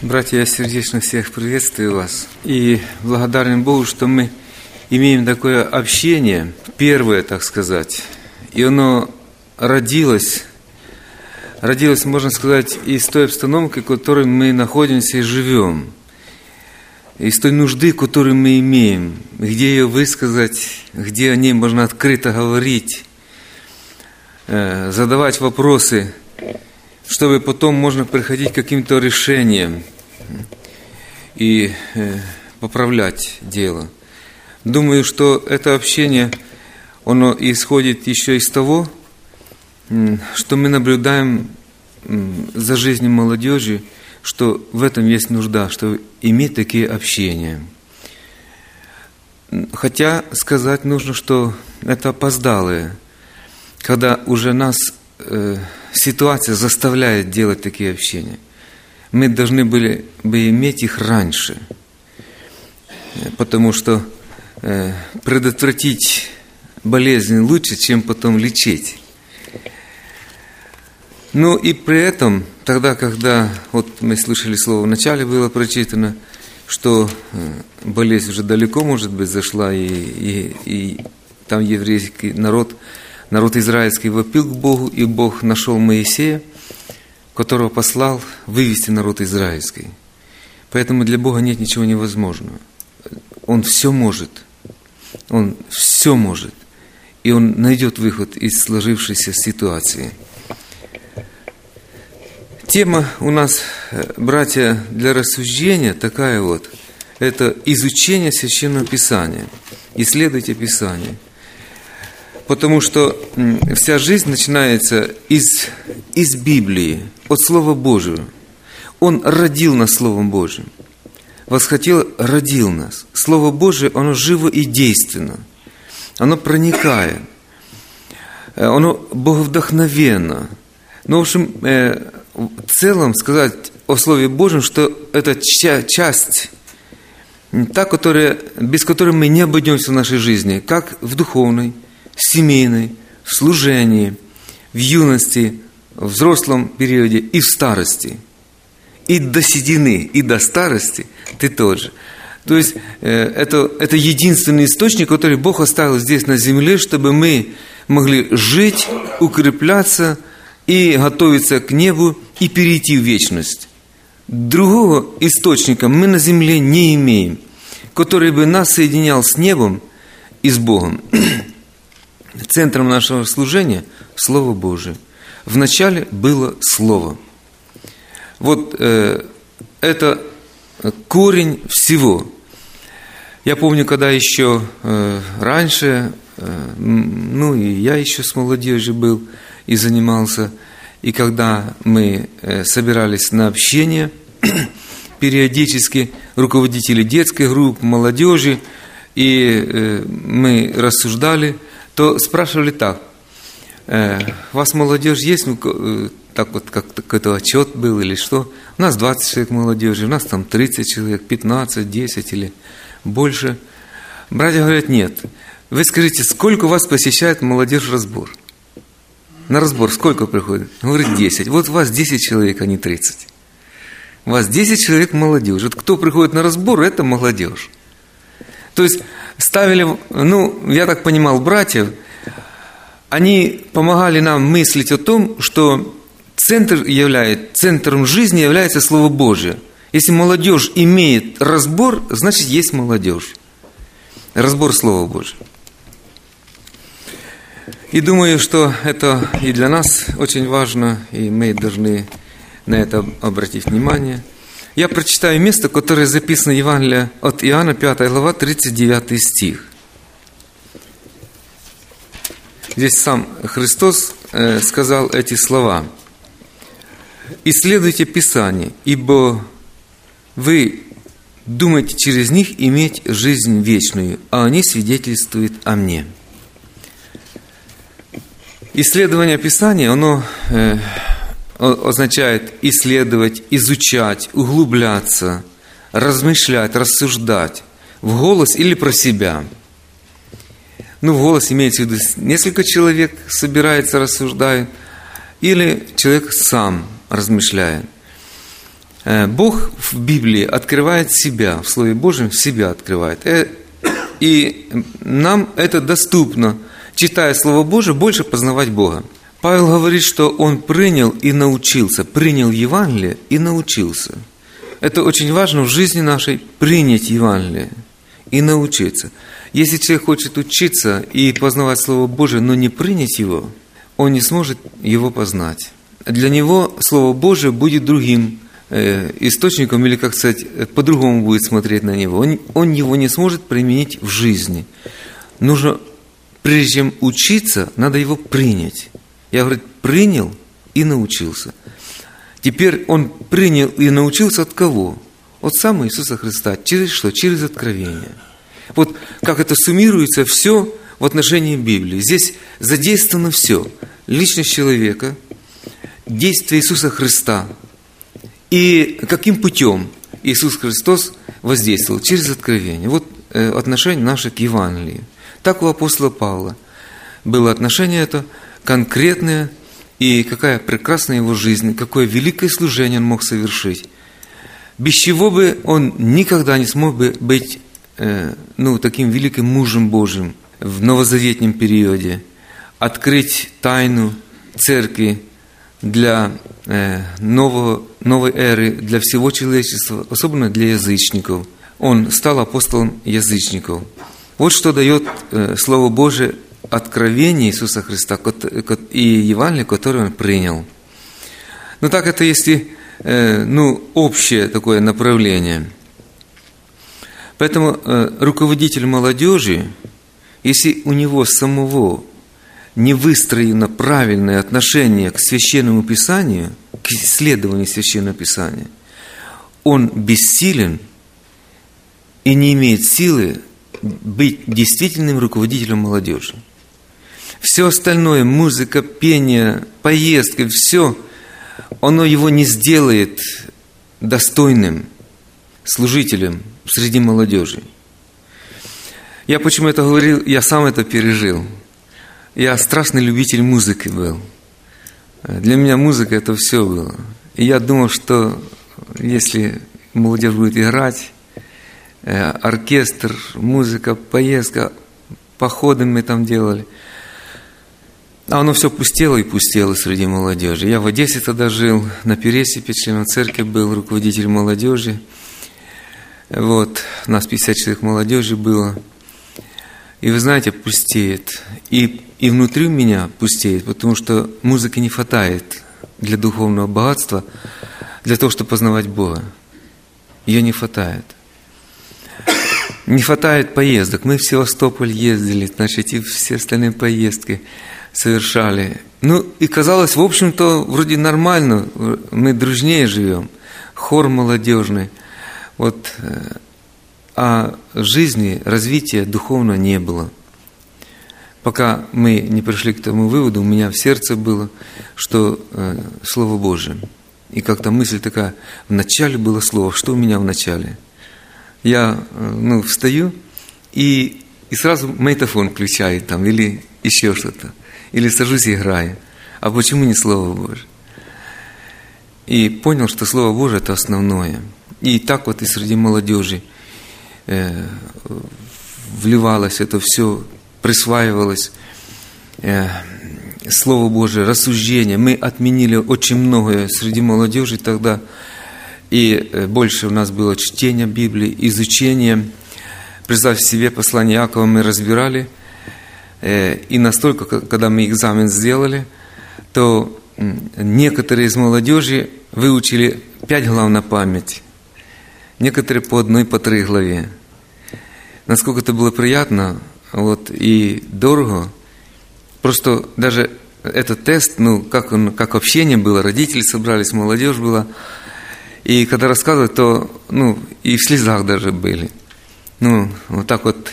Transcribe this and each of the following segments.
Братья, я сердечно всех приветствую вас. И благодарен Богу, что мы имеем такое общение, первое, так сказать. И оно родилось, можно сказать, из той обстановки, в которой мы находимся и живем. Из той нужды, которую мы имеем, где ее высказать, где о ней можно открыто говорить, задавать вопросы, чтобы потом можно приходить к каким-то решениям и поправлять дело. Думаю, что это общение, оно исходит еще из того, что мы наблюдаем за жизнью молодежи, что в этом есть нужда, что иметь такие общения. Хотя сказать нужно, что это опоздалое, когда уже нас ситуация заставляет делать такие общения. Мы должны были бы иметь их раньше, потому что предотвратить болезнь лучше, чем потом лечить. Ну и при этом, тогда, когда, вот мы слышали слово, в начале было прочитано, что болезнь уже далеко, может быть, зашла, и там еврейский народ израильский вопил к Богу, и Бог нашел Моисея, которого послал вывести народ израильский. Поэтому для Бога нет ничего невозможного. Он все может. Он все может. И Он найдет выход из сложившейся ситуации. Тема у нас, братья, для рассуждения такая вот. Это изучение Священного Писания. Исследуйте Писание. Потому что вся жизнь начинается из Библии, от Слова Божьего. Он родил нас Словом Божьим. Восхотел, родил нас. Слово Божие, оно живо и действенно. Оно проникает. Оно боговдохновенно. Ну, в общем, в целом сказать о Слове Божьем, что это часть, та, без которой мы не обойдемся в нашей жизни, как в духовной, семейной, в служении, в юности, в взрослом периоде и в старости. И до седины, и до старости ты тот же. То есть это единственный источник, который Бог оставил здесь на земле, чтобы мы могли жить, укрепляться и готовиться к небу и перейти в вечность. Другого источника мы на земле не имеем, который бы нас соединял с небом и с Богом. Центром нашего служения – Слово Божие. Вначале было Слово. Вот это корень всего. Я помню, когда еще раньше, и я еще с молодежью был и занимался, и когда мы собирались на общение, периодически руководители детской группы, молодежи, и мы рассуждали, то спрашивали так: у вас молодежь есть? Так вот, как какой-то отчет был или что? У нас 20 человек молодежи, у нас там 30 человек, 15, 10 или больше. Братья говорят, нет. Вы скажите, сколько у вас посещает молодежь разбор? На разбор сколько приходит? Он говорит, 10. Вот у вас 10 человек, а не 30. У вас 10 человек молодежь. Вот кто приходит на разбор, это молодежь. То есть ставили, я так понимал, братьев, они помогали нам мыслить о том, что центром жизни является Слово Божие. Если молодежь имеет разбор, значит есть молодежь. Разбор Слова Божьего. И думаю, что это и для нас очень важно, и мы должны на это обратить внимание. Я прочитаю место, которое записано в Евангелии от Иоанна, 5 глава, 39 стих. Здесь сам Христос сказал эти слова. «Исследуйте Писание, ибо вы думаете через них иметь жизнь вечную, а они свидетельствуют о мне». Исследование Писания, оно означает исследовать, изучать, углубляться, размышлять, рассуждать в голос или про себя. В голос имеется в виду несколько человек собирается, рассуждает, или человек сам размышляет. Бог в Библии открывает себя, в Слове Божьем себя открывает. И нам это доступно, читая Слово Божие, больше познавать Бога. Павел говорит, что он принял и научился, принял Евангелие и научился. Это очень важно в жизни нашей, принять Евангелие и научиться. Если человек хочет учиться и познавать Слово Божие, но не принять его, он не сможет его познать. Для него Слово Божие будет другим источником, или, как сказать, по-другому будет смотреть на него. Он его не сможет применить в жизни. Нужно, прежде чем учиться, надо его принять. Я говорю, принял и научился. Теперь он принял и научился от кого? От самого Иисуса Христа. Через что? Через откровение. Вот как это суммируется все в отношении Библии. Здесь задействовано все. Личность человека, действие Иисуса Христа. И каким путем Иисус Христос воздействовал? Через откровение. Вот отношение наше к Евангелию. Так у апостола Павла было отношение это конкретное, и какая прекрасная его жизнь, какое великое служение он мог совершить, без чего бы он никогда не смог бы быть таким великим мужем Божьим в новозаветнем периоде, открыть тайну церкви для новой эры, для всего человечества, особенно для язычников. Он стал апостолом язычников. Вот что дает Слово Божие, откровение Иисуса Христа и Евангелие, которое он принял. Но так это если общее такое направление. Поэтому руководитель молодежи, если у него самого не выстроено правильное отношение к Священному Писанию, к исследованию Священного Писания, он бессилен и не имеет силы быть действительным руководителем молодежи. Все остальное, музыка, пение, поездка, все, оно его не сделает достойным служителем среди молодежи. Я почему это говорил, я сам это пережил. Я страстный любитель музыки был. Для меня музыка это все было. И я думал, что если молодежь будет играть, оркестр, музыка, поездка, походы мы там делали, а оно все пустело и пустело среди молодежи. Я в Одессе тогда жил, на Пересипе, членом церкви был, руководитель молодежи. Вот, нас 50 человек молодежи было. И вы знаете, пустеет. И внутри меня пустеет, потому что музыки не хватает для духовного богатства, для того, чтобы познавать Бога. Ее не хватает. Не хватает поездок. Мы в Севастополь ездили, значит, и все остальные поездки совершали. И казалось, в общем-то, вроде нормально, мы дружнее живем, хор молодежный. Вот, а жизни, развития духовного не было. Пока мы не пришли к тому выводу, у меня в сердце было, что Слово Божие. И как-то мысль такая, в начале было Слово, что у меня в начале? Я встаю и сразу магнитофон включаю там, или еще что-то. Или сажусь и играю. А почему не Слово Божие? И понял, что Слово Божие – это основное. И так вот и среди молодежи вливалось это все, присваивалось Слово Божие, рассуждение. Мы отменили очень многое среди молодежи тогда. И больше у нас было чтение Библии, изучение. Представьте себе, послание Иакова мы разбирали. И настолько, когда мы экзамен сделали, то некоторые из молодежи выучили 5 глав на память. Некоторые по 1, по 3 главе. Насколько это было приятно и дорого. Просто даже этот тест, как общение было, родители собрались, молодежь была. И когда рассказывали, то и в слезах даже были. Вот так вот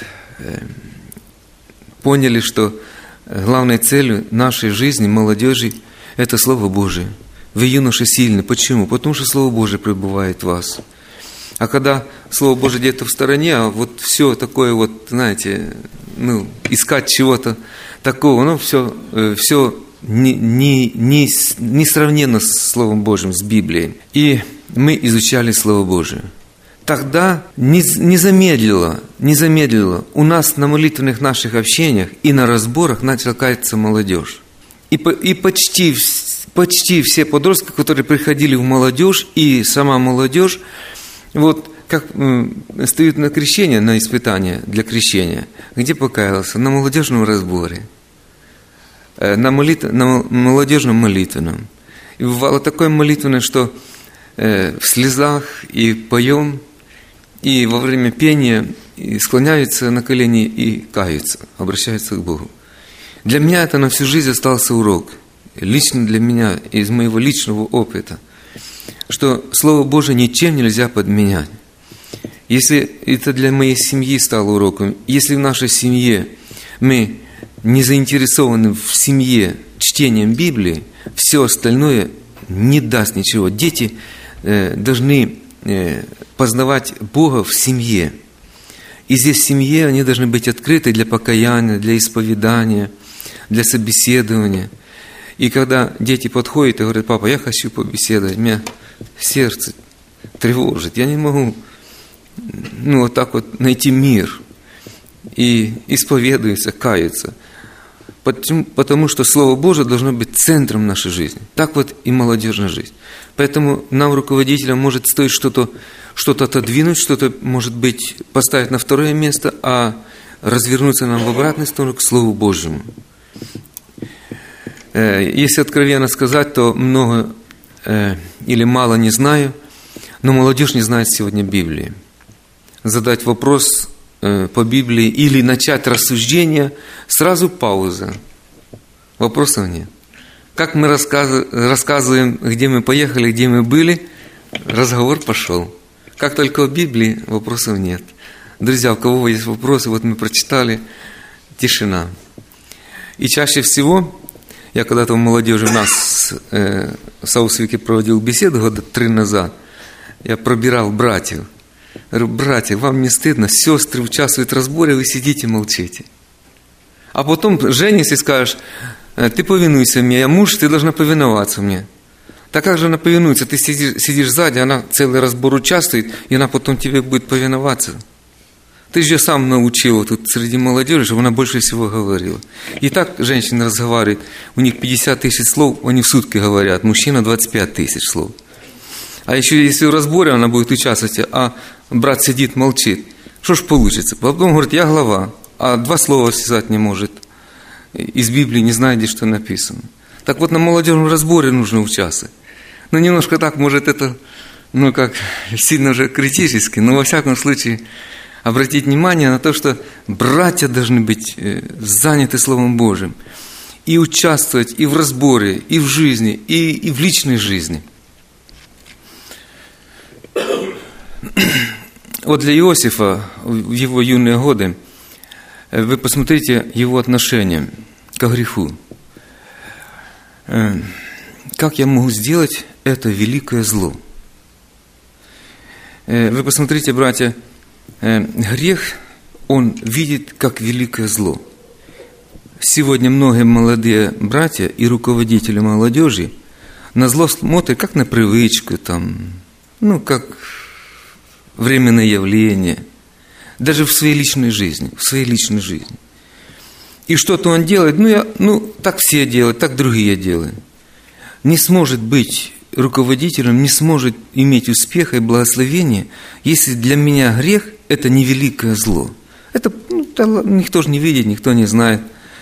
поняли, что главной целью нашей жизни, молодежи, это Слово Божие. Вы, юноши, сильны. Почему? Потому что Слово Божие пребывает в вас. А когда Слово Божие где-то в стороне, а вот все такое знаете, искать чего-то такого, все несравненно с Словом Божьим, с Библией. И мы изучали Слово Божие. Тогда не замедлило у нас на молитвенных наших общениях и на разборах начала каяться молодежь. И почти все подростки, которые приходили в молодежь, и сама молодежь, вот как стоят на крещение, на испытание для крещения, где покаялся? На молодежном разборе, на молодежном молитвенном. И бывало такое молитвенное, что в слезах и поем, и во время пения и склоняются на колени и каются, обращаются к Богу. Для меня это на всю жизнь остался урок, лично для меня, из моего личного опыта, что Слово Божие ничем нельзя подменять. Если это для моей семьи стало уроком, если в нашей семье мы не заинтересованы в семье чтением Библии, все остальное не даст ничего. Дети должны познавать Бога в семье. И здесь в семье они должны быть открыты для покаяния, для исповедания, для собеседования. И когда дети подходят и говорят: папа, я хочу побеседовать, меня сердце тревожит, я не могу вот так вот найти мир. И исповедуются, каются. Потому что Слово Божие должно быть центром нашей жизни. Так вот и молодежная жизнь. Поэтому нам, руководителям, может стоить что-то отодвинуть, что-то, может быть, поставить на второе место, а развернуться нам в обратную сторону к Слову Божьему. Если откровенно сказать, то много или мало не знаю, но молодежь не знает сегодня Библии. Задать вопрос по Библии или начать рассуждение, сразу пауза. Вопросов нет. Как мы рассказываем, где мы поехали, где мы были, разговор пошел. Как только о Библии, вопросов нет. Друзья, у кого есть вопросы, вот мы прочитали, тишина. И чаще всего, я когда-то в молодежи у нас в Саусвике проводил беседу года 3 назад, я пробирал братьев. Говорю: братья, вам не стыдно, сестры участвуют в разборе, вы сидите, молчите. А потом женишься и скажешь: ты повинуйся мне, я муж, ты должна повиноваться мне. Так как же она повинуется? Ты сидишь сзади, она целый разбор участвует, и она потом тебе будет повиноваться. Ты же сам научил тут среди молодежи, чтобы она больше всего говорила. И так женщины разговаривают, у них 50 тысяч слов, они в сутки говорят, мужчина 25 тысяч слов. А еще если в разборе она будет участвовать, а брат сидит, молчит, что ж получится? Потом говорит: я глава, а 2 слова связать не может. Из Библии не знает, где что написано. Так вот, на молодежном разборе нужно участвовать. Ну, немножко так, может, это, как сильно уже критически, но во всяком случае обратить внимание на то, что братья должны быть заняты Словом Божьим и участвовать и в разборе, и в жизни, и в личной жизни. Вот для Иосифа в его юные годы, вы посмотрите его отношение к греху. Как я могу сделать это великое зло? Вы посмотрите, братья, грех он видит как великое зло. Сегодня многие молодые братья и руководители молодежи на зло смотрят как на привычку, как временное явление, даже в своей личной жизни, И что-то он делает, так все делают, так другие делают. Не сможет быть руководителем, не сможет иметь успеха и благословения, если для меня грех – это не великое зло. Это никто же не видит, никто не знает.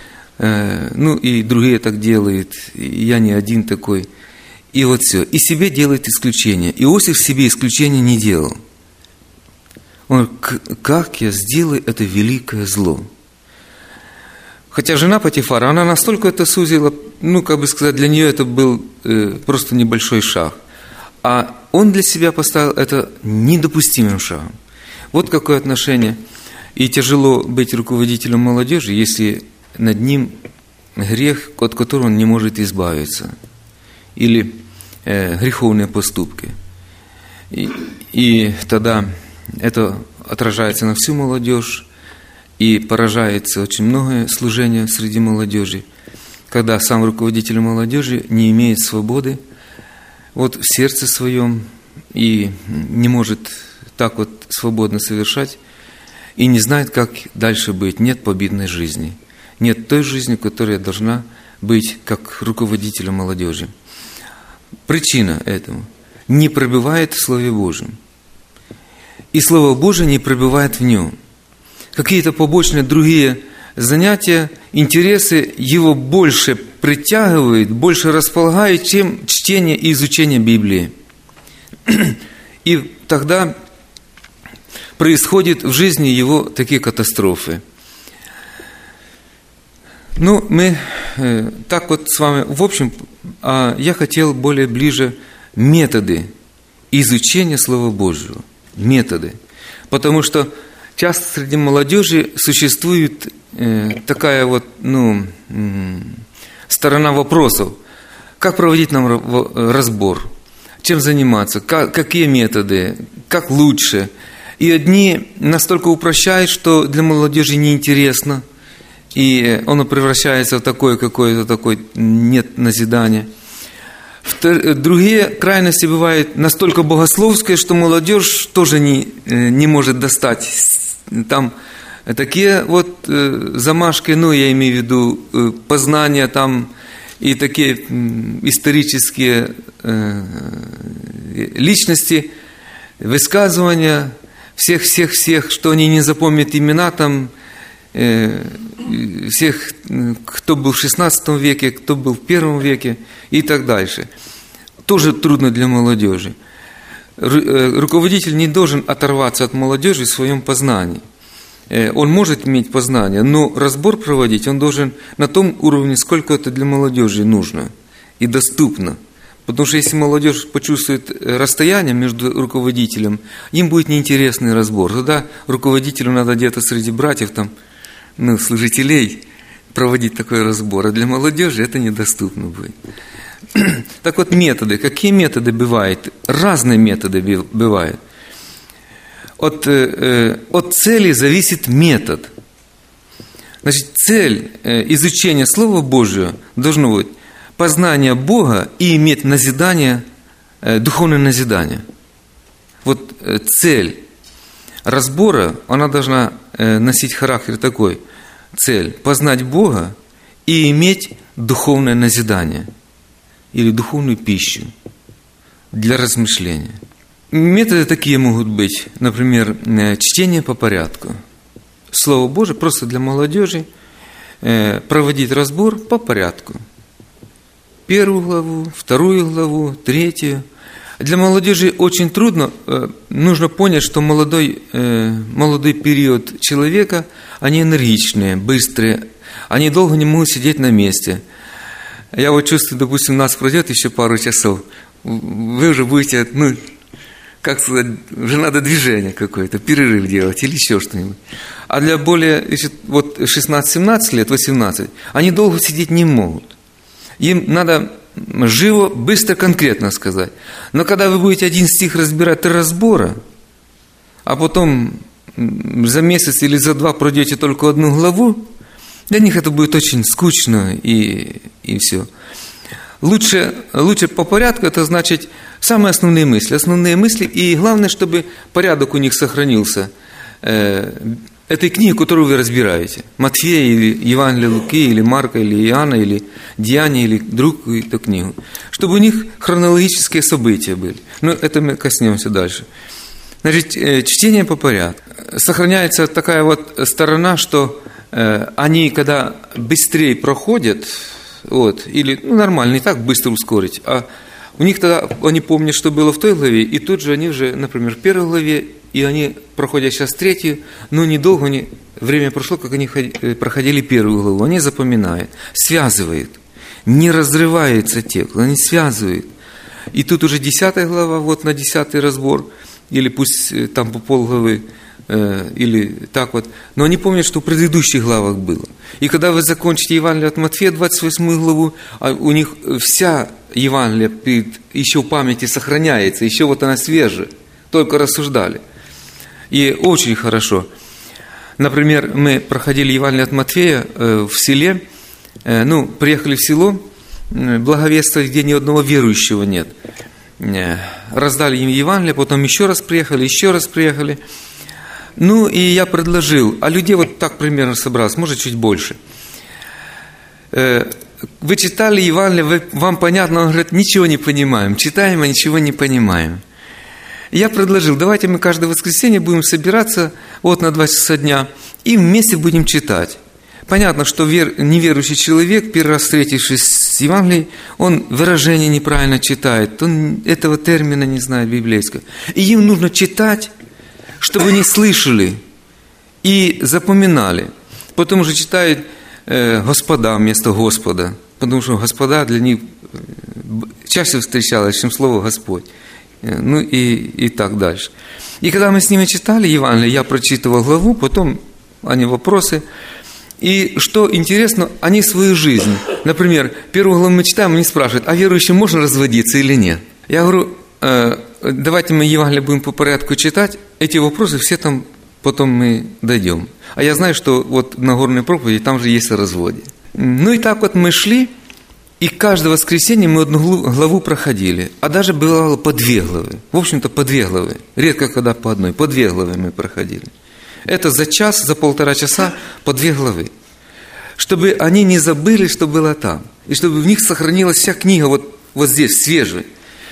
И другие так делают, и я не один такой. И вот все. И себе делает исключение. Иосиф себе исключения не делал. Он говорит: как я сделаю это великое зло? Хотя жена Потифара, она настолько это сузила, для нее это был просто небольшой шаг. А он для себя поставил это недопустимым шагом. Вот какое отношение. И тяжело быть руководителем молодежи, если над ним грех, от которого он не может избавиться. Или греховные поступки. И тогда это отражается на всю молодежь, и поражается очень многое служение среди молодежи, когда сам руководитель молодежи не имеет свободы в сердце своем и не может так вот свободно совершать, и не знает, как дальше быть. Нет победной жизни. Нет той жизни, которая должна быть как руководителя молодежи. Причина этому – не пробивает в Слове Божьем. И Слово Божие не пробивает в нем. Какие-то побочные другие занятия, интересы его больше притягивают, больше располагают, чем чтение и изучение Библии. И тогда происходят в жизни его такие катастрофы. Ну, мы так вот с вами, в общем, я хотел более ближе методы изучения Слова Божьего. Методы. Потому что часто среди молодежи существует такая вот, сторона вопросов. Как проводить нам разбор? Чем заниматься? Какие методы? Как лучше? И одни настолько упрощают, что для молодежи неинтересно, и оно превращается в такое какое-то такое нет назидания. Другие крайности бывают настолько богословские, что молодежь тоже не может достать. Там такие вот замашки, я имею в виду познания там и такие исторические личности, высказывания всех, что они не запомнят имена там, всех, кто был в XVI веке, кто был в I веке и так дальше. Тоже трудно для молодежи. Руководитель не должен оторваться от молодежи в своем познании. Он может иметь познание, но разбор проводить он должен на том уровне, сколько это для молодежи нужно и доступно. Потому что если молодежь почувствует расстояние между руководителем, им будет неинтересный разбор. Тогда руководителю надо где-то среди братьев, служителей, проводить такой разбор. А для молодежи это недоступно будет. Так вот, методы. Какие методы бывают? Разные методы бывают. От цели зависит метод. Значит, цель изучения Слова Божьего должно быть познание Бога и иметь назидание, духовное назидание. Вот цель разбора, она должна носить характер такой. Цель – познать Бога и иметь духовное назидание или духовную пищу для размышления. Методы такие могут быть, например, чтение по порядку. Слово Божие просто для молодежи проводить разбор по порядку. 1 главу, 2 главу, 3. Для молодежи очень трудно, нужно понять, что молодой период человека, они энергичные, быстрые, они долго не могут сидеть на месте. Я вот чувствую, допустим, у нас пройдет еще пару часов, вы уже будете, как сказать, уже надо движение какое-то, перерыв делать или еще что-нибудь. А для более, 16-17 лет, 18, они долго сидеть не могут. Им надо живо, быстро, конкретно сказать. Но когда вы будете один стих разбирать 3 разбора, а потом за месяц или за 2 пройдете только 1 главу, для них это будет очень скучно и все. Лучше по порядку, это значит самые основные мысли, и главное, чтобы порядок у них сохранился. Этой книги, которую вы разбираете, Матфея, или Евангелие Луки, или Марка, или Иоанна, или Деяния, или другую эту книгу, чтобы у них хронологические события были. Но это мы коснемся дальше. Значит, чтение по порядку. Сохраняется такая вот сторона, что они, когда быстрее проходят, или нормально, не так быстро ускорить, а у них тогда, они помнят, что было в той главе, и тут же они уже, например, в 1 главе, и они проходят сейчас 3, но недолго время прошло, как они проходили 1 главу, они запоминают, связывают, не разрывается текст, они связывают. И тут уже 10 глава, на 10 разбор, или пусть там по полглавы, или так вот, но они помнят, что в предыдущих главах было. И когда вы закончите Евангелие от Матфея, 28 главу, у них вся Евангелие еще в памяти сохраняется, еще она свежая, только рассуждали. И очень хорошо. Например, мы проходили Евангелие от Матфея в селе, приехали в село, благовествовать, где ни одного верующего нет. раздали им Евангелие, потом еще раз приехали. Ну, и я предложил, а людей вот так примерно собралось, может, чуть больше. Вы читали Евангелие, вам понятно? Он говорит, ничего не понимаем. Читаем, а ничего не понимаем. Я предложил, давайте мы каждое воскресенье будем собираться вот на 2 часа дня и вместе будем читать. Понятно, что неверующий человек, первый раз встретившись с Евангелием, он выражение неправильно читает, он этого термина не знает библейского. И им нужно читать, чтобы они слышали и запоминали. Потому что читают «Господа» вместо «Господа», потому что «Господа» для них чаще встречалось, чем слово «Господь». Ну и так дальше. И когда мы с ними читали Евангелие, я прочитывал главу, потом они вопросы. И что интересно, они свою жизнь. Например, первую главу мы читаем, они спрашивают, а верующим можно разводиться или нет? Я говорю, давайте мы Евангелие будем по порядку читать, эти вопросы все там потом мы дойдем. А я знаю, что вот на Нагорной проповеди там же есть о разводе. Ну и так вот мы шли, и каждое воскресенье мы одну главу проходили, а даже бывало по 2 главы. В общем-то, по 2 главы. Редко когда по одной, по 2 главы мы проходили. Это за час, за 1,5 часа по 2 главы. Чтобы они не забыли, что было там. И чтобы в них сохранилась вся книга вот здесь, свежая.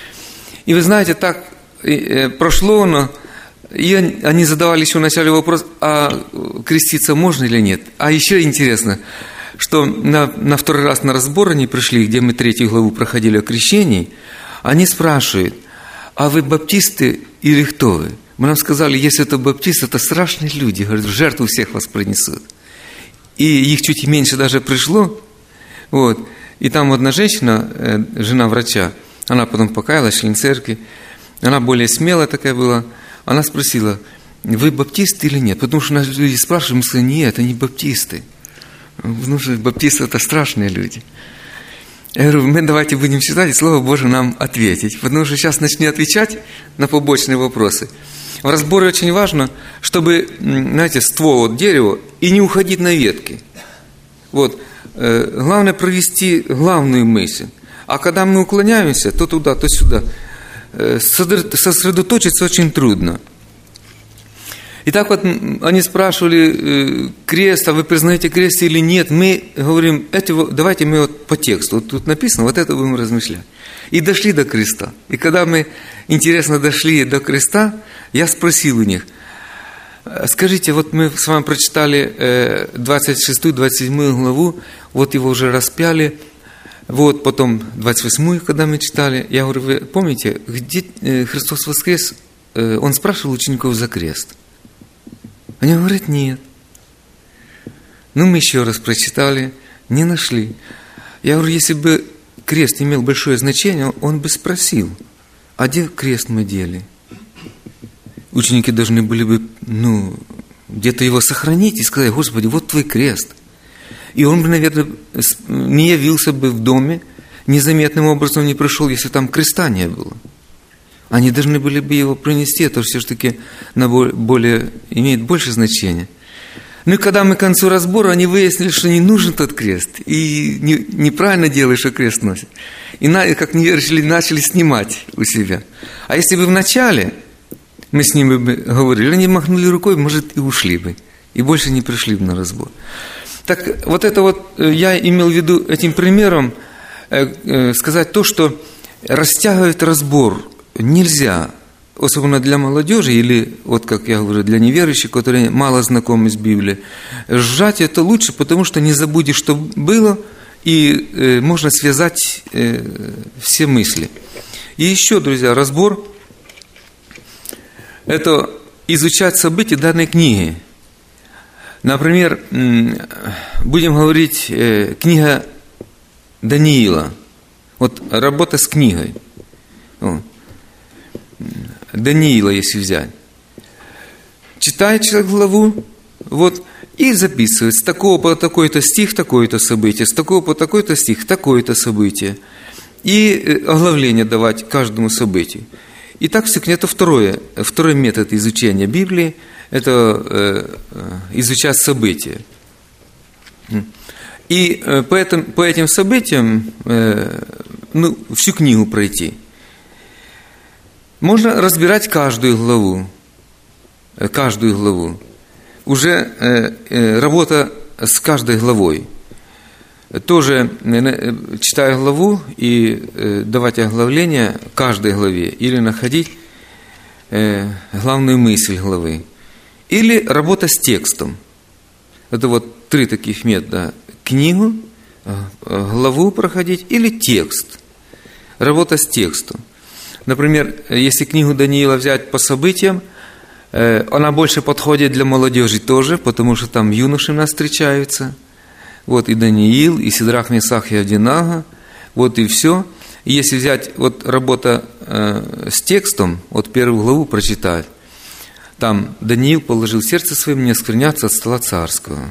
И вы знаете, так прошло оно, и они задавали еще вначале вопрос, а креститься можно или нет? А еще интересно, что на 2-й раз на разбор они пришли, где мы 3 главу проходили о крещении, они спрашивают, а вы баптисты или кто вы? Мы нам сказали, если это баптисты, это страшные люди, говорят, в жертву всех вас принесут. И их чуть меньше даже пришло. Вот. И там одна женщина, жена врача, она потом покаялась, член церкви, она более смелая такая была, она спросила, вы баптисты или нет? Потому что нас люди спрашивают, мы сказали, нет, это не баптисты. Потому что баптисты – это страшные люди. Я говорю, мы давайте будем читать, и Слово Божие нам ответить. Потому что сейчас начни отвечать на побочные вопросы. В разборе очень важно, чтобы, знаете, ствол от дерева и не уходить на ветки. Вот. Главное провести главную мысль. А когда мы уклоняемся, то туда, то сюда, сосредоточиться очень трудно. Итак, вот они спрашивали, крест, а вы признаете крест или нет? Мы говорим, давайте мы вот по тексту, вот тут написано, вот это будем размышлять. И дошли до креста. И когда мы, интересно, дошли до креста, я спросил у них, скажите, вот мы с вами прочитали 26-27 главу, вот его уже распяли, вот потом 28-ю, когда мы читали, я говорю, вы помните, где Христос воскрес, он спрашивал учеников за крест. Они говорят, нет. Ну, мы еще раз прочитали, не нашли. Я говорю, если бы крест имел большое значение, он бы спросил, а где крест мы дели? Ученики должны были бы, где-то его сохранить и сказать, Господи, вот твой крест. И он бы, наверное, не явился бы в доме, незаметным образом не пришел, если там креста не было. Они должны были бы его принести, это все-таки имеет больше значения. Ну и когда мы к концу разбора, они выяснили, что не нужен тот крест. И неправильно делают, что крест носит. И как неверующие начали снимать у себя. А если бы вначале мы с ними бы говорили, они махнули рукой, может, и ушли бы. И больше не пришли бы на разбор. Так вот это вот, я имел в виду этим примером сказать то, что растягивать разбор нельзя, особенно для молодежи или, вот как я говорю, для неверующих, которые мало знакомы с Библией. Сжать это лучше, потому что не забудешь, что было, и можно связать все мысли. И еще, друзья, разбор – это изучать события данной книги. Например, будем говорить, книга Даниила. Вот работа с книгой. Даниила, если взять. Читает человек главу, вот, и записывает с такого по такой-то стих, такое-то событие, с такого по такой-то стих, такое-то событие. И оглавление давать каждому событию. И так все-таки это второй метод изучения Библии, это изучать события. И по этим событиям всю книгу пройти. Можно разбирать каждую главу. Уже работа с каждой главой. Тоже читая главу и давать оглавление каждой главе, или находить главную мысль главы. Или работа с текстом. Это вот 3 таких метода. Книгу, главу проходить или текст. Работа с текстом. Например, если книгу Даниила взять по событиям, она больше подходит для молодежи тоже, потому что там юноши у нас встречаются. Вот и Даниил, и Сидрах, Месах и Авденаго. Вот и все. И если взять вот работа с текстом, вот 1 главу прочитать, там Даниил положил сердце своим не оскверняться от стола царского.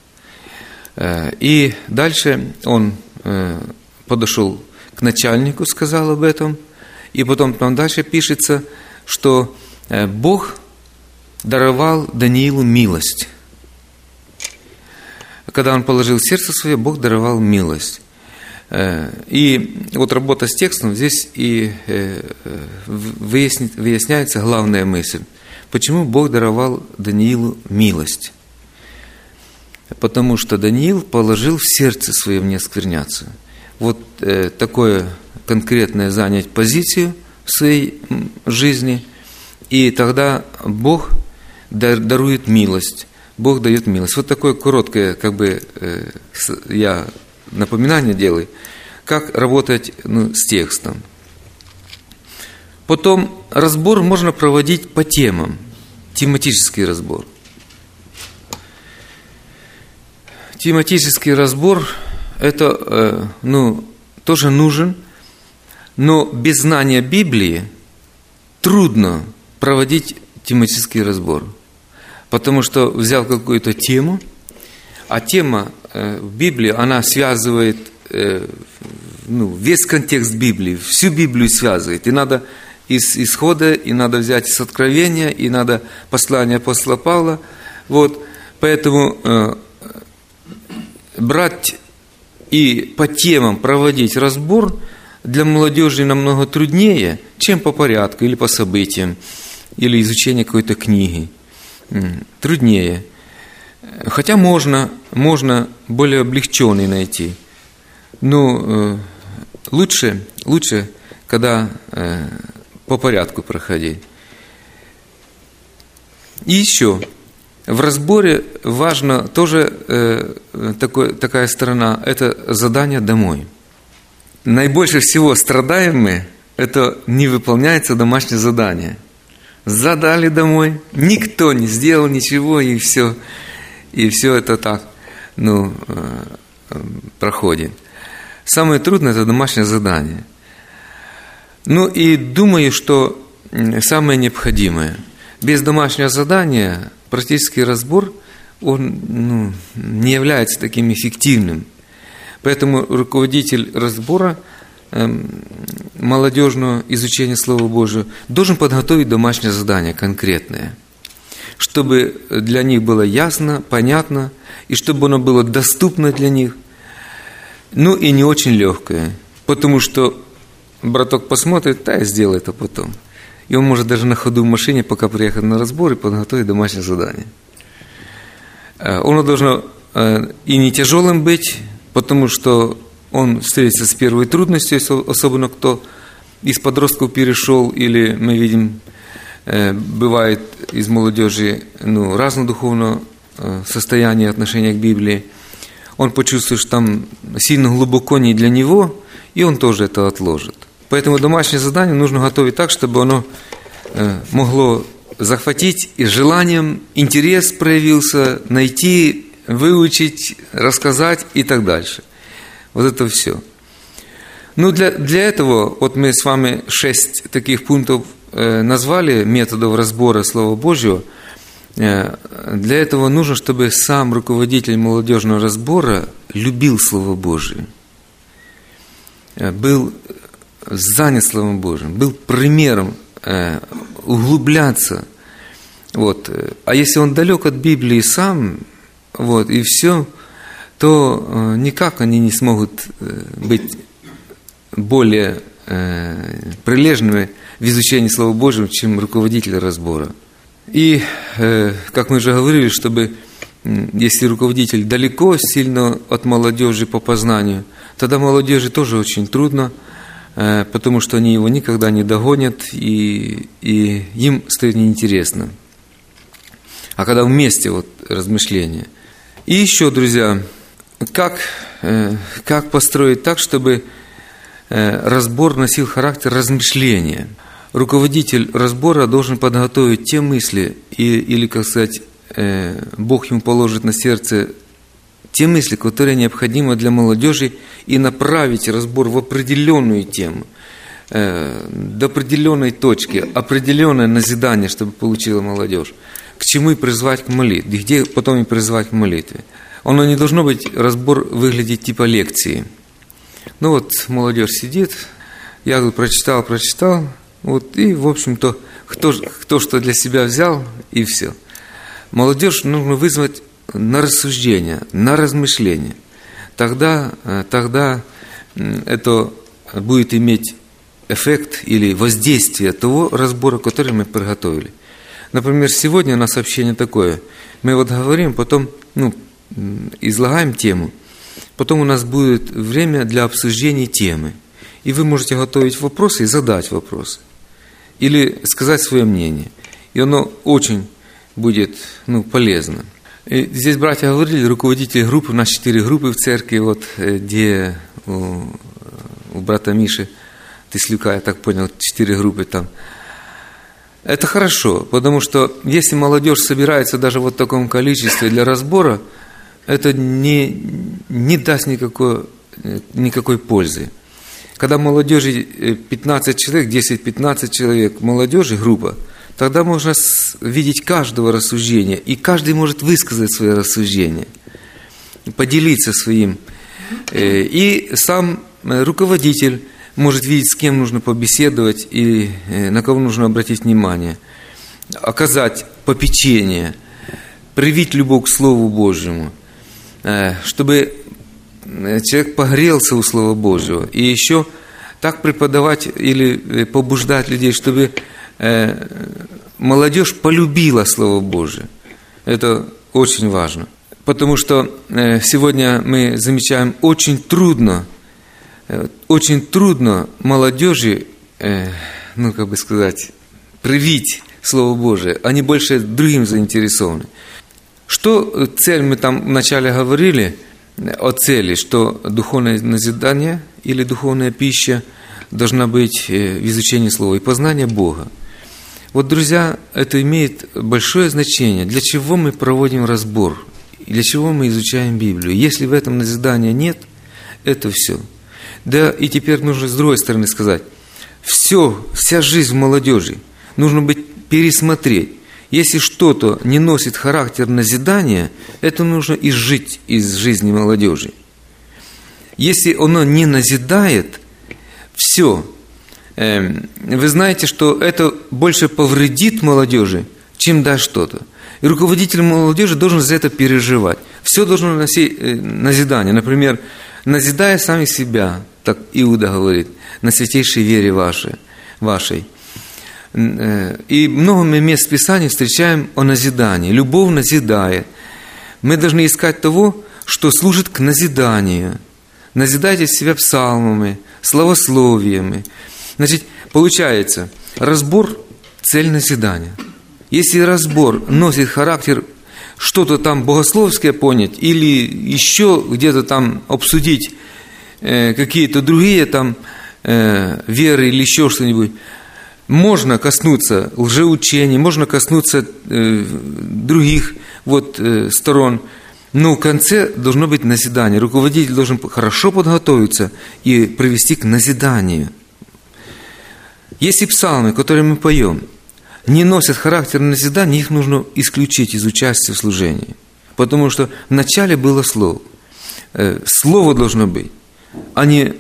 И дальше он подошел к начальнику, сказал об этом. И потом там дальше пишется, что Бог даровал Даниилу милость. Когда он положил сердце свое, Бог даровал милость. И вот работа с текстом, здесь и выясняется главная мысль. Почему Бог даровал Даниилу милость? Потому что Даниил положил в сердце своем не оскверняться. Вот такое конкретное занять позицию в своей жизни, и тогда Бог дарует милость. Бог дает милость. Вот такое короткое, я напоминание делаю, как работать с текстом. Потом разбор можно проводить по темам, тематический разбор. Тематический разбор это тоже нужен, но без знания Библии трудно проводить тематический разбор. Потому что взял какую-то тему, а тема в Библии, она связывает весь контекст Библии, всю Библию связывает. И надо из Исхода, и надо взять из Откровения, и надо послание апостола Павла. Вот, поэтому брать и по темам проводить разбор для молодежи намного труднее, чем по порядку, или по событиям, или изучение какой-то книги. Труднее. Хотя можно более облегченный найти. Но лучше, когда по порядку проходить. И еще, в разборе важно тоже такая сторона, это задание домой. Наибольше всего страдаем мы, это не выполняется домашнее задание. Задали домой, никто не сделал ничего, и все это так, проходит. Самое трудное – это домашнее задание. И думаю, что самое необходимое. Без домашнего задания практический разбор, он не является таким эффективным. Поэтому руководитель разбора молодежного изучения Слова Божьего должен подготовить домашнее задание конкретное, чтобы для них было ясно, понятно, и чтобы оно было доступно для них, и не очень легкое, потому что браток посмотрит, я сделаю это потом. И он может даже на ходу в машине, пока приехать на разбор, и подготовить домашнее задание. Оно должно и не тяжелым быть, потому что он встретится с первой трудностью, особенно кто из подростков перешел, или мы видим, бывает из молодежи разного духовного состояния, отношения к Библии. Он почувствует, что там сильно глубоко не для него, и он тоже это отложит. Поэтому домашнее задание нужно готовить так, чтобы оно могло захватить, и желанием интерес проявился, найти, выучить, рассказать и так дальше. Вот это все. Для этого, вот мы с вами 6 таких пунктов назвали, методов разбора Слова Божьего. Для этого нужно, чтобы сам руководитель молодежного разбора любил Слово Божие, был занят Словом Божьим, был примером углубляться. Вот. А если он далек от Библии сам, и все, то никак они не смогут быть более прилежными в изучении Слова Божьего, чем руководитель разбора. И, как мы уже говорили, чтобы, если руководитель далеко сильно от молодежи по познанию, тогда молодежи тоже очень трудно, потому что они его никогда не догонят, и им станет неинтересно. А когда вместе вот размышления. И еще, друзья, как построить так, чтобы разбор носил характер размышления? Руководитель разбора должен подготовить те мысли, или, как сказать, Бог ему положит на сердце те мысли, которые необходимы для молодежи, и направить разбор в определенную тему, до определенной точки, определенное назидание, чтобы получила молодежь. К чему и призвать к молитве, где потом и призвать к молитве. Оно не должно быть, разбор выглядеть типа лекции. Ну вот, молодежь сидит, я тут прочитал, вот, и, в общем-то, кто что для себя взял, и все. Молодежь нужно вызвать на рассуждение, на размышление. Тогда это будет иметь эффект или воздействие того разбора, который мы приготовили. Например, сегодня у нас общение такое. Мы вот говорим, потом излагаем тему, потом у нас будет время для обсуждения темы. И вы можете готовить вопросы и задать вопросы. Или сказать свое мнение. И оно очень будет полезно. И здесь братья говорили, руководители группы, у нас 4 группы в церкви, вот, где у брата Миши Тыслюка, я так понял, 4 группы там. Это хорошо, потому что если молодежь собирается даже вот в таком количестве для разбора, это не даст никакой пользы. Когда молодежи 15 человек, 10-15 человек молодежи, группа, тогда можно видеть каждого рассуждения, и каждый может высказать свое рассуждение, поделиться своим. И сам руководитель может видеть, с кем нужно побеседовать и на кого нужно обратить внимание, оказать попечение, привить любовь к Слову Божьему, чтобы человек погрелся у Слова Божьего. И еще так преподавать или побуждать людей, чтобы молодежь полюбила Слово Божие. Это очень важно. Потому что сегодня мы замечаем, очень трудно молодежи, привить Слово Божие. Они больше другим заинтересованы. Что цель, мы там вначале говорили о цели, что духовное назидание или духовная пища должна быть в изучении Слова и познание Бога. Вот, друзья, это имеет большое значение. Для чего мы проводим разбор? Для чего мы изучаем Библию? Если в этом назидания нет, это все. Да, и теперь нужно с другой стороны сказать, вся жизнь молодежи нужно пересмотреть. Если что-то не носит характер назидания, это нужно изжить из жизни молодежи. Если оно не назидает, все. Вы знаете, что это больше повредит молодежи, чем даст что-то. И руководитель молодежи должен за это переживать. Все должно носить назидание. Например, назидая сами себя, так Иуда говорит, на святейшей вере вашей. И много мы мест в Писании встречаем о назидании. Любовь назидает. Мы должны искать того, что служит к назиданию. Назидайте себя псалмами, славословиями. Значит, получается, разбор – цель назидания. Если разбор носит характер что-то там богословское понять или еще где-то там обсудить какие-то другие там веры или еще что-нибудь, можно коснуться лжеучений, можно коснуться других сторон, но в конце должно быть назидание. Руководитель должен хорошо подготовиться и привести к назиданию. Если псалмы, которые мы поем, не носят характер назидания, их нужно исключить из участия в служении. Потому что вначале было слово. Слово должно быть, а не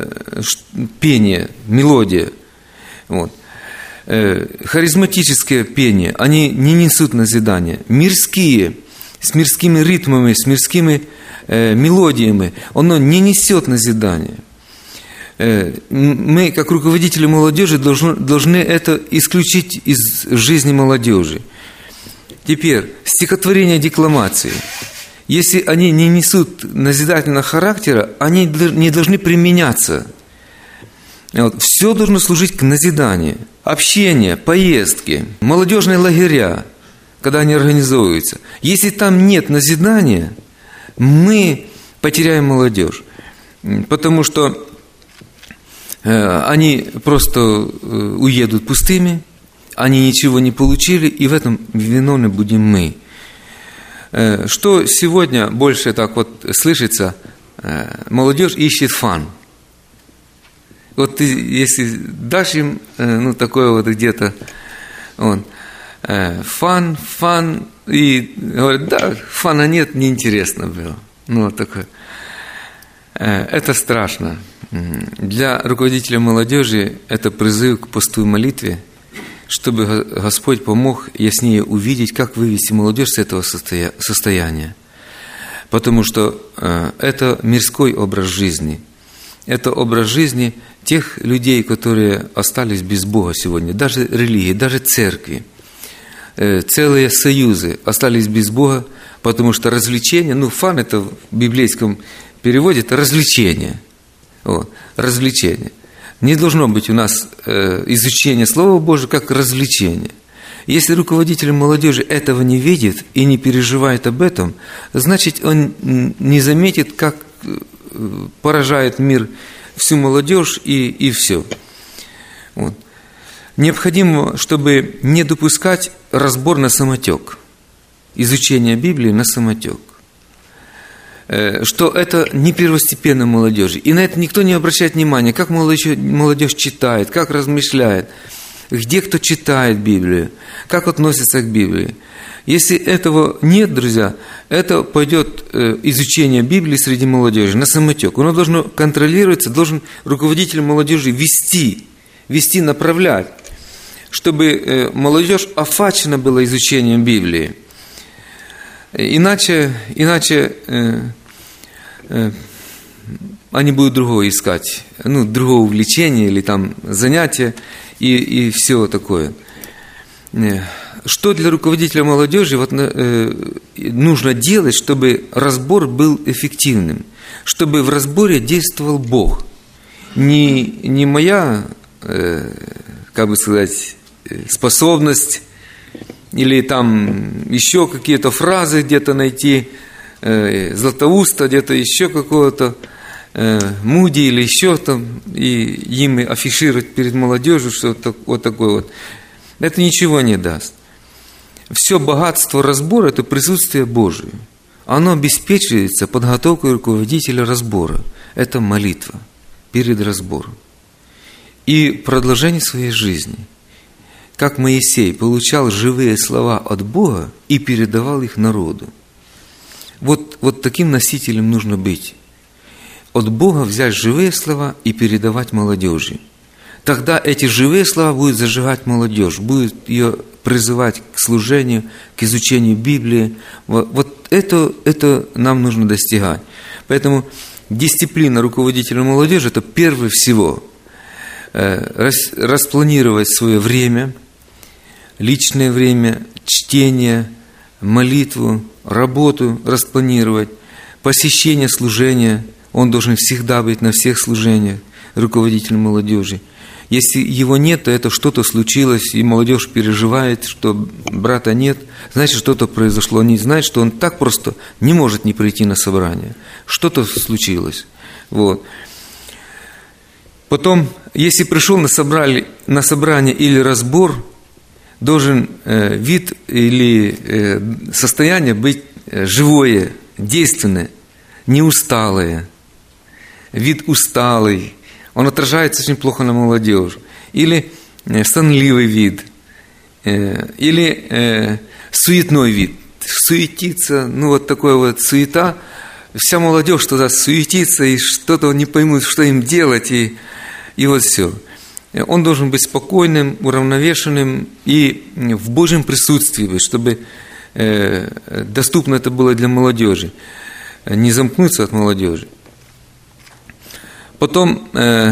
пение, мелодия. Вот. Харизматическое пение, они не несут назидания. Мирские, с мирскими ритмами, с мирскими мелодиями, оно не несет назидания. мы, как руководители молодежи, должны это исключить из жизни молодежи. Теперь, стихотворения, декламации. Если они не несут назидательного характера, они не должны применяться. Все должно служить к назиданию. Общение, поездки, молодежные лагеря, когда они организовываются. Если там нет назидания, мы потеряем молодежь. Потому что они просто уедут пустыми, они ничего не получили, и в этом виновны будем мы. Что сегодня больше так вот слышится, молодежь ищет фан. Вот ты, если дашь им, такое вот где-то, фан, и говорят, да, фана нет, неинтересно было. Такое. Это страшно. Для руководителя молодежи это призыв к посту и молитве, чтобы Господь помог яснее увидеть, как вывести молодежь с этого состояния. Потому что это мирской образ жизни. Это образ жизни тех людей, которые остались без Бога сегодня. Даже религии, даже церкви. Целые союзы остались без Бога, потому что развлечение, фан это в библейском переводе, это развлечение. Развлечение. Не должно быть у нас изучение Слова Божьего как развлечение. Если руководитель молодежи этого не видит и не переживает об этом, значит, он не заметит, как поражает мир всю молодежь и все. Необходимо, чтобы не допускать разбор на самотек, изучение Библии на самотек. Что это не первостепенно молодежи. И на это никто не обращает внимания, как молодежь читает, как размышляет, где кто читает Библию, как относится к Библии. Если этого нет, друзья, это пойдет изучение Библии среди молодежи на самотек. Оно должно контролироваться, должен руководитель молодежи вести, направлять, чтобы молодежь охвачена была изучением Библии. Иначе они будут другого искать, другого увлечения или там занятия и все такое. Что для руководителя молодежи нужно делать, чтобы разбор был эффективным, чтобы в разборе действовал Бог, не моя, способность или там еще какие-то фразы где-то найти, Златоуста, где-то еще какого-то, Муди или еще там, и им афишировать перед молодежью, что вот такое вот. Это ничего не даст. Все богатство разбора – это присутствие Божие. Оно обеспечивается подготовкой руководителя разбора. Это молитва перед разбором. И продолжение своей жизни. Как Моисей получал живые слова от Бога и передавал их народу. Вот таким носителем нужно быть. От Бога взять живые слова и передавать молодежи. Тогда эти живые слова будут зажигать молодежь, будут ее призывать к служению, к изучению Библии. Вот это нам нужно достигать. Поэтому дисциплина руководителя молодежи – это прежде всего распланировать свое время, личное время, чтение, молитву, работу распланировать, посещение служения. Он должен всегда быть на всех служениях, руководитель молодежи. Если его нет, то это что-то случилось, и молодежь переживает, что брата нет, значит, что-то произошло. Они знают, что он так просто не может не прийти на собрание. Что-то случилось. Потом, если пришел на собрание или разбор, должен вид или состояние быть живое, действенное, не усталое. Вид усталый, он отражается очень плохо на молодежь. Или сонливый вид, или суетной вид. Суетиться, такое вот суета. Вся молодежь туда суетится, и что-то не поймут, что им делать, и вот все. Он должен быть спокойным, уравновешенным и в Божьем присутствии быть, чтобы доступно это было для молодежи. Не замкнуться от молодежи. Потом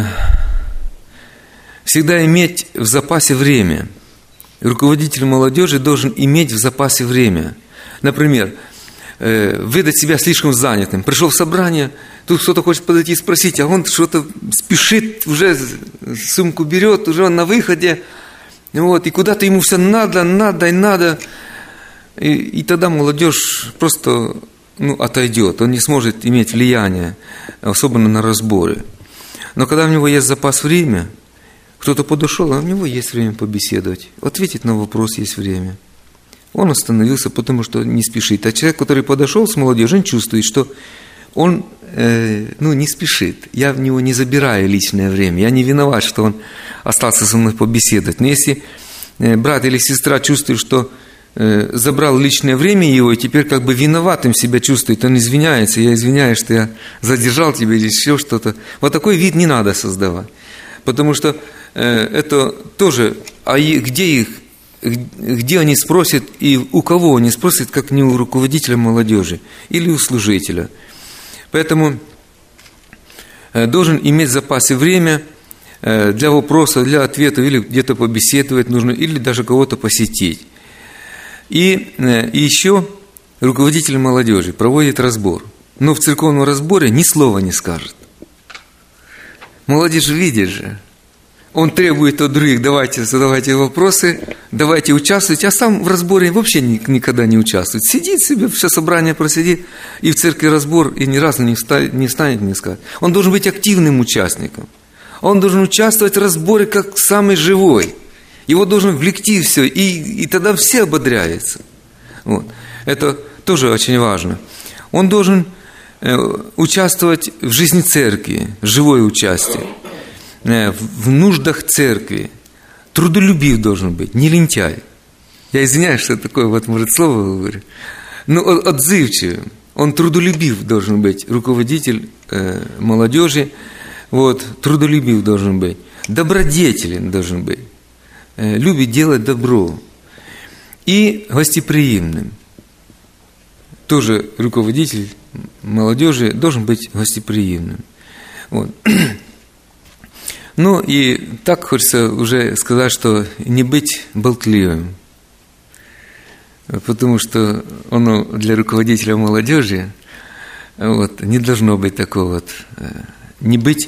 всегда иметь в запасе время. Руководитель молодежи должен иметь в запасе время. Например, выдать себя слишком занятым. Пришел в собрание, тут кто-то хочет подойти и спросить, а он что-то спешит, уже сумку берет, уже он на выходе, вот, и куда-то ему все надо. И тогда молодежь просто отойдет, он не сможет иметь влияние, особенно на разборы. Но когда у него есть запас времени, кто-то подошел, а у него есть время побеседовать, ответить на вопрос есть время. Он остановился, потому что не спешит. А человек, который подошел с молодежью, он чувствует, что он не спешит. Я в него не забираю личное время. Я не виноват, что он остался со мной побеседовать. Но если брат или сестра чувствует, что забрал личное время его, и теперь как бы виноватым себя чувствует, он извиняется, я извиняюсь, что я задержал тебя или еще что-то. Вот такой вид не надо создавать. Потому что это тоже, где они спросят и у кого они спросят, как не у руководителя молодежи или у служителя. Поэтому должен иметь в запасе время для вопросов, для ответов, или где-то побеседовать нужно, или даже кого-то посетить. И еще руководитель молодежи проводит разбор, но в церковном разборе ни слова не скажет. Молодежь видит же. Он требует от других, давайте задавайте вопросы, давайте участвуйте, а сам в разборе вообще никогда не участвует. Сидит себе, все собрание просидит, и в церкви разбор, и ни разу не встанет, не скажет. Он должен быть активным участником. Он должен участвовать в разборе как самый живой. Его должен влекти все, и тогда все ободряются. Вот. Это тоже очень важно. Он должен участвовать в жизни церкви, живое участие. В нуждах церкви. Трудолюбив должен быть, не лентяй. Я извиняюсь, что такое, вот, может, слово говорю. Но отзывчивым. Он трудолюбив должен быть, руководитель молодежи. Вот, трудолюбив должен быть. Добродетелен должен быть. Любит делать добро. И гостеприимным. Тоже руководитель молодежи должен быть гостеприимным. Вот. Ну и так хочется уже сказать, что не быть болтливым, потому что оно для руководителя молодежи вот, не должно быть такого вот, не быть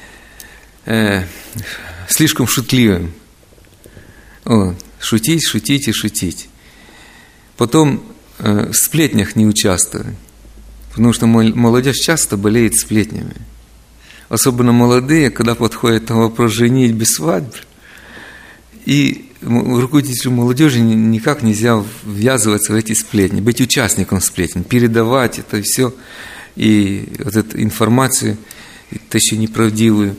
слишком шутливым. Вот, шутить и шутить. Потом в сплетнях не участвовать, потому что молодежь часто болеет сплетнями. Особенно молодые, когда подходит вопрос женить без свадьбы, и руководителю молодежи никак нельзя ввязываться в эти сплетни, быть участником сплетен, передавать это все, и вот эту информацию, это еще неправдивую.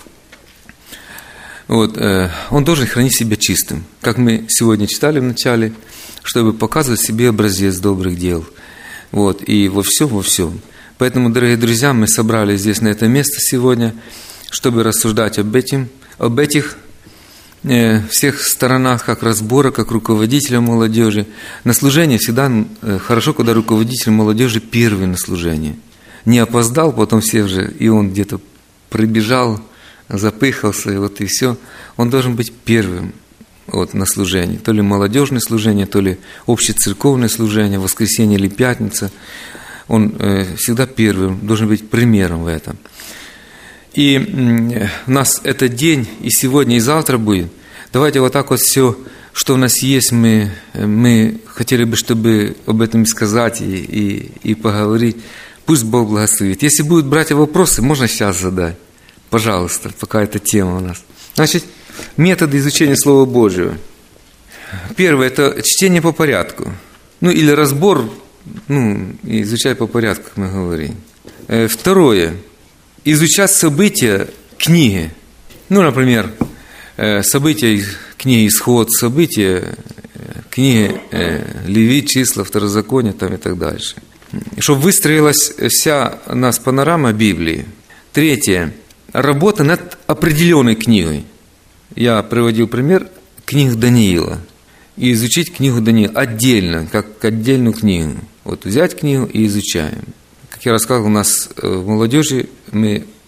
Вот, он должен хранить себя чистым, как мы сегодня читали в начале, чтобы показывать себе образец добрых дел. Вот, и во всем. Поэтому, дорогие друзья, мы собрались здесь, на это место сегодня, чтобы рассуждать об этих всех сторонах, как разбора, как руководителя молодежи. На служение всегда хорошо, когда руководитель молодежи первый на служение. Не опоздал, потом все уже, и он где-то прибежал, запыхался, и вот и все. Он должен быть первым вот, на служении. То ли молодежное служение, то ли общецерковное служение, воскресенье или пятница. Он всегда первым, должен быть примером в этом. И у нас этот день и сегодня, и завтра будет. Давайте вот так вот все, что у нас есть, мы хотели бы, чтобы об этом сказать и поговорить. Пусть Бог благословит. Если будут, братья, вопросы, можно сейчас задать. Пожалуйста, пока эта тема у нас. Значит, методы изучения Слова Божьего. Первое – это чтение по порядку. Или разбор, изучай по порядку, как мы говорим. Второе – изучать события книги. Например, события книги Исход, события книги Левит, Числа, Второзаконие там, и так дальше. Чтобы выстроилась вся у нас панорама Библии. Третье – работа над определенной книгой. Я приводил пример книг Даниила. И изучить книгу Даниила отдельно, как отдельную книгу. Вот взять книгу и изучаем. Как я рассказывал, у нас в молодежи мы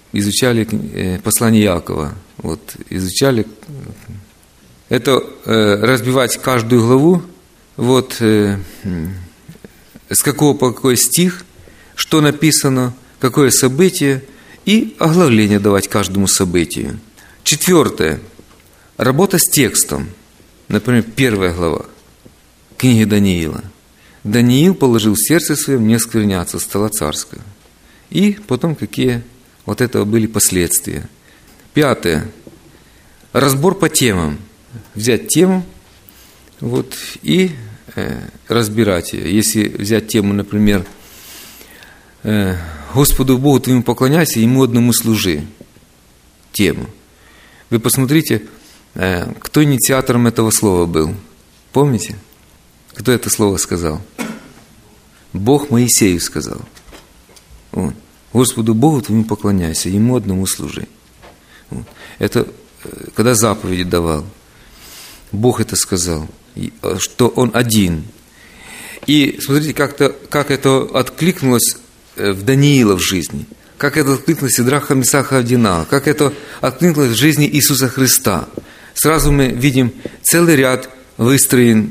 изучали послание Иакова. Вот, изучали. Это разбивать каждую главу, вот, с какого по какой стих, что написано, какое событие, и оглавление давать каждому событию. 4. Работа с текстом. Например, 1 глава книги Даниила. Даниил положил в сердце своем не оскверняться стола царского. И потом какие вот этого были последствия. 5. Разбор по темам. Взять тему вот, и разбирать ее. Если взять тему, например, «Господу Богу твоему поклоняйся, Ему одному служи». Тему. Вы посмотрите, кто инициатором этого слова был. Помните? Кто это слово сказал? Бог Моисею сказал. Вот. «Господу Богу твоему поклоняйся, Ему одному служи». Вот. Это когда заповеди давал. Бог это сказал, что Он один. И смотрите, как это откликнулось в Даниила в жизни, как это откликнулось в Сидраха, Мисаха, Авденаго, как это откликнулось в жизни Иисуса Христа. Сразу мы видим целый ряд выстроен,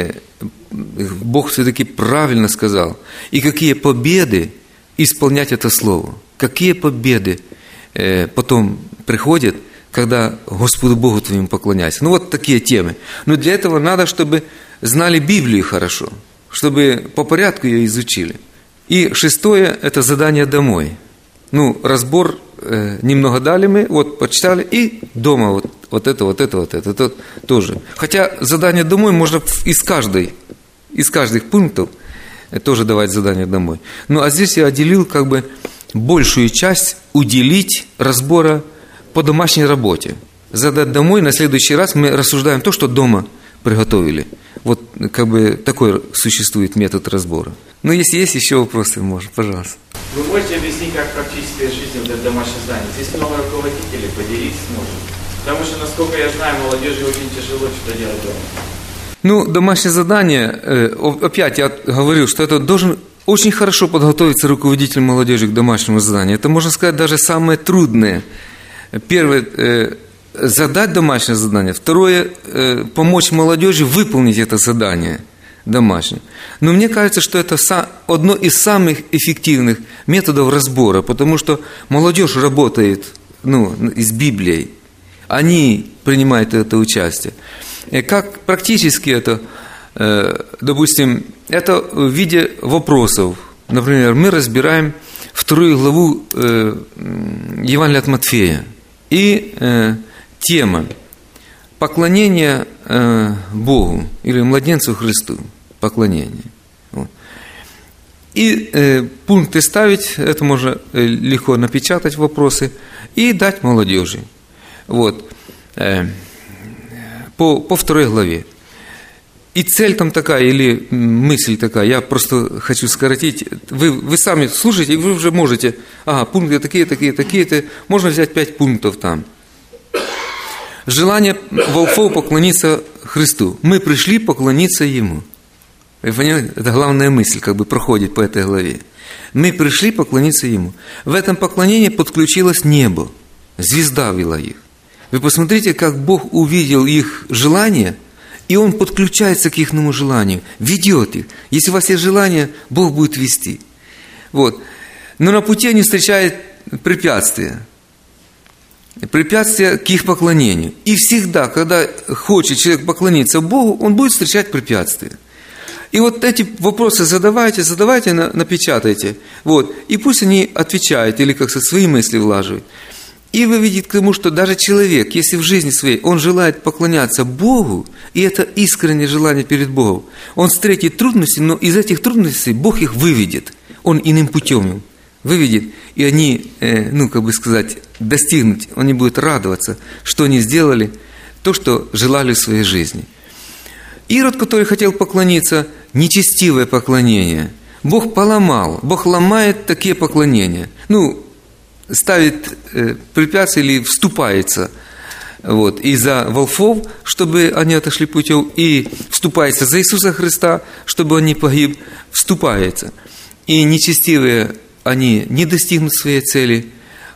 Бог все-таки правильно сказал. И какие победы исполнять это слово. Какие победы потом приходят, когда Господу Богу твоему поклоняйся. Ну, вот такие темы. Но для этого надо, чтобы знали Библию хорошо, чтобы по порядку ее изучили. И 6. Это задание домой. Ну, разбор немного дали мы, вот почитали, и дома вот это тоже. Хотя задание домой можно из каждых пунктов тоже давать задание домой. Ну, а здесь я отделил как бы большую часть уделить разбора по домашней работе. Задать домой, на следующий раз мы рассуждаем то, что дома приготовили. Вот как бы такой существует метод разбора. Но если есть еще вопросы, можно, пожалуйста. Вы можете объяснить, как практическая жизнь вот это домашнее здание? Здесь много руководителей, поделитесь, может. Потому что, насколько я знаю, молодежи очень тяжело что-то делать дома. Ну, домашнее задание, опять я говорю, что это должен очень хорошо подготовиться руководитель молодежи к домашнему заданию. Это, можно сказать, даже самое трудное. Первое, задать домашнее задание. Второе, помочь молодежи выполнить это задание домашнее. Но мне кажется, что это одно из самых эффективных методов разбора, потому что молодежь работает с Библией. Они принимают это участие. Как практически это, допустим, это в виде вопросов. Например, мы разбираем 2 главу Евангелия от Матфея. И тема поклонение Богу или младенцу Христу. Поклонение. Вот. И пункты ставить, это можно легко напечатать вопросы и дать молодежи. Вот. По 2 главе. И цель там такая, или мысль такая, я просто хочу скоротить. Вы сами слушаете, и вы уже можете, пункты такие-то, можно взять 5 пунктов там. Желание волхвов поклониться Христу. Мы пришли поклониться Ему. Вы понимаете? Это главная мысль, как бы проходит по этой главе. Мы пришли поклониться Ему. В этом поклонении подключилось небо. Звезда вела их. Вы посмотрите, как Бог увидел их желание, и Он подключается к их желанию, ведет их. Если у вас есть желание, Бог будет вести. Вот. Но на пути они встречают препятствия. Препятствия к их поклонению. И всегда, когда хочет человек поклониться Богу, он будет встречать препятствия. И вот эти вопросы задавайте, напечатайте. Вот. И пусть они отвечают или как-то свои мысли влаживают. И вы видите к тому, что даже человек, если в жизни своей он желает поклоняться Богу, и это искреннее желание перед Богом, он встретит трудности, но из этих трудностей Бог их выведет. Он иным путем выведет, и они, достигнут, они будут радоваться, что они сделали то, что желали в своей жизни. Ирод, который хотел поклониться, нечестивое поклонение, Бог поломал, Бог ломает такие поклонения. Ставит препятствия или вступается и за волхвов, чтобы они отошли путем, и вступается за Иисуса Христа, чтобы он не погиб, вступается. И нечестивые, они не достигнут своей цели,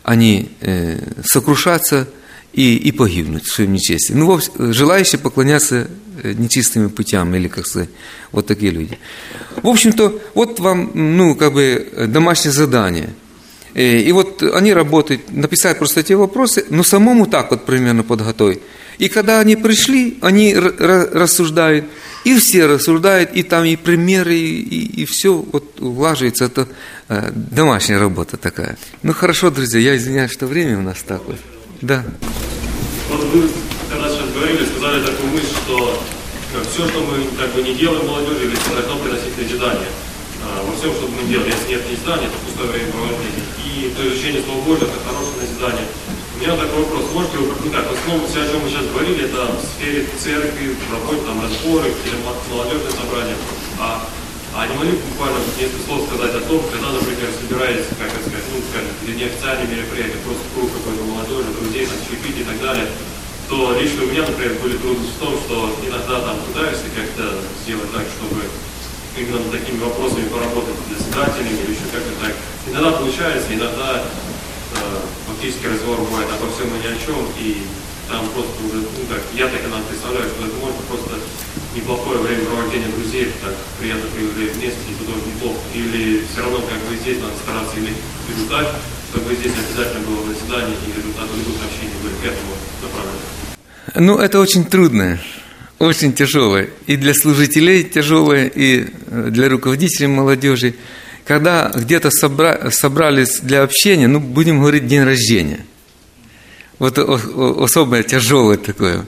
они сокрушатся и погибнут в своем нечестии. Ну, желающие поклоняться нечистыми путям, или, как сказать, вот такие люди. В общем-то, вот вам, домашнее задание. И вот они работают, написать просто эти вопросы, но самому так вот примерно подготовить. И когда они пришли, они рассуждают, и все рассуждают, и там и примеры, и все вот влаживается. Это домашняя работа такая. Ну, хорошо, друзья, я извиняюсь, что время у нас так вот. Да. Вот вы, когда сейчас говорили, сказали такую мысль, что все, что мы не делаем молодежи, должно приносить назидание. Во всем, что мы делаем, если нет назидания, то пустое времяпровождение. И то изучение Слова Божьего – это хорошее назидание. У меня такой вопрос. Можете вы, в основном все, о чем мы сейчас говорили, это в сфере церкви, проходят там разборы или молодежные собрания. А не могли буквально несколько слов сказать о том, когда, например, собираетесь, или неофициальные мероприятия, просто круг какой-то молодежи, друзей, чаепития и так далее, то лично у меня, например, были трудности в том, что иногда там пытаешься как-то сделать так, чтобы именно над такими вопросами поработать заседателями или еще как-то так. Иногда получается, иногда фактически разговор бывает обо всем и ни о чем, и там просто уже, я так иногда представляю, что это может просто неплохое времяпровождение друзей, так приятно провели вместе, и тоже неплохо. Или все равно, как бы здесь надо стараться иметь результат, чтобы здесь обязательно было заседание, и результаты любых общений были к этому направлены. Ну, это очень трудно. Очень тяжелое. И для служителей тяжелое, и для руководителей молодежи. Когда где-то собрались для общения, будем говорить, день рождения. Вот особое тяжелое такое.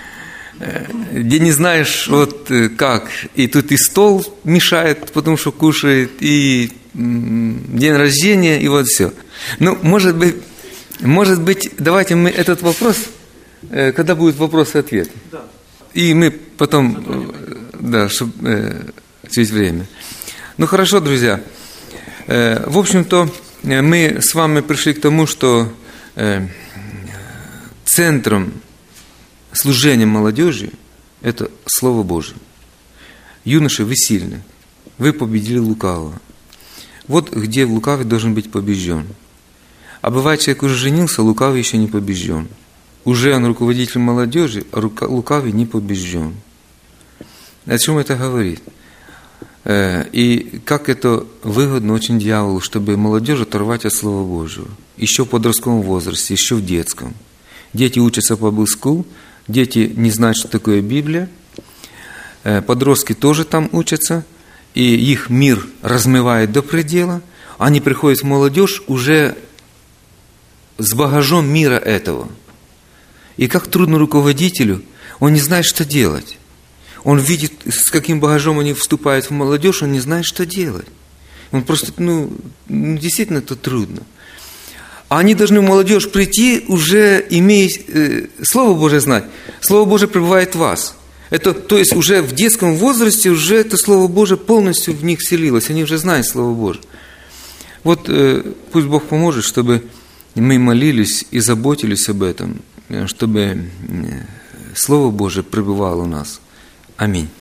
Где не знаешь, вот как. И тут и стол мешает, потому что кушает, и день рождения, и вот все. Ну, может быть, давайте мы этот вопрос, когда будет вопрос и ответ. Да. И мы потом, чтобы через время. Ну, хорошо, друзья. В общем-то, мы с вами пришли к тому, что центром служения молодежи – это Слово Божие. Юноши, вы сильны. Вы победили лукавого. Вот где лукавый должен быть побежден. А бывает, человек уже женился, лукавый еще не побежден. Уже он руководитель молодежи, а лукавый не побежден. О чем это говорит? И как это выгодно очень дьяволу, чтобы молодежь оторвать от Слова Божьего. Еще в подростковом возрасте, еще в детском. Дети учатся по Bible, дети не знают, что такое Библия. Подростки тоже там учатся, и их мир размывает до предела. Они приходят в молодежь уже с багажом мира этого. И как трудно руководителю, он не знает, что делать. Он видит, с каким багажом они вступают в молодежь, он не знает, что делать. Он просто, действительно, это трудно. А они должны в молодежь прийти, уже имея Слово Божие знать. Слово Божие пребывает в вас. То есть уже в детском возрасте уже это Слово Божие полностью в них вселилось. Они уже знают Слово Божие. Вот пусть Бог поможет, чтобы мы молились и заботились об этом, чтобы Слово Божие пребывало у нас. Аминь.